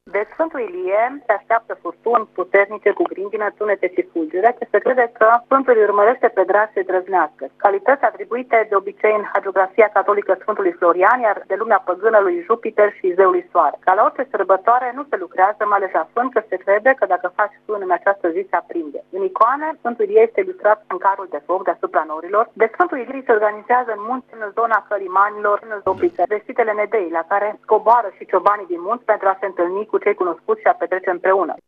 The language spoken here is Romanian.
De Sfântul Ilie se așteaptă furtuni puternice cu grindină, tunete și fulgere, ce se crede că Sfântul îi urmărește pe dragi să drăznească. Calități atribuite de obicei în hagiografia catolică Sfântului Florian, iar de lumea păgână lui Jupiter și zeului Soare. Ca la orice sărbătoare nu se lucrează, mai ales la fân, că se crede că dacă faci fân în această zi se aprinde. În icoane, Sfântul Ilie este ilustrat în carul de foc deasupra norilor. De Sfântul Ilie se organizează în munți, în zona Călimanilor, în Zopiță, vestitele Nedei, la care coboară și ciobanii din munți pentru a se întâlni cu cei cunoscuți și a petrece împreună.